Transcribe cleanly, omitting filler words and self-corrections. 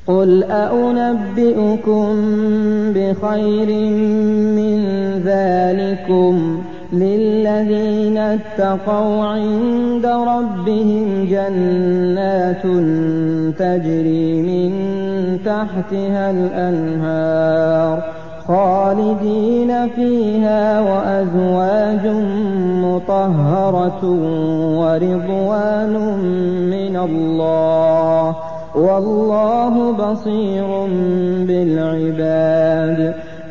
قُلْ أَؤُنَبِّئُكُم بِخَيْرٍ مِّن ذَٰلِكُمْ لِلَّذِينَ اتَّقَوْا عِندَ رَبِّهِمْ جَنَّاتٌ تَجْرِي مِن تَحْتِهَا الْأَنْهَارُ خَالِدِينَ فِيهَا وَأَزْوَاجٌ مُّطَهَّرَةٌ وَرِضْوَانٌ مِّنَ اللَّهِ ۗ وَاللَّهُ بَصِيرٌ بِالْعِبَادِ